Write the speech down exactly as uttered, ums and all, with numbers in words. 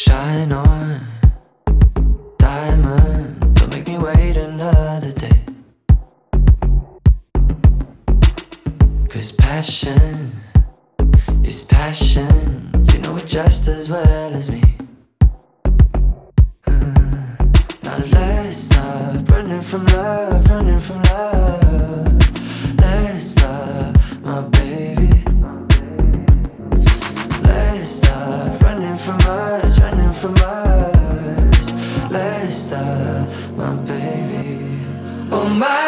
Shine on, diamond, don't make me wait another day. Cause passion is passion, you know it just as well as me. uh, Now let's stop running from love, running from love. Let's stop, my baby. Let's stop running from us, running from us. Let's stop, my baby. Oh my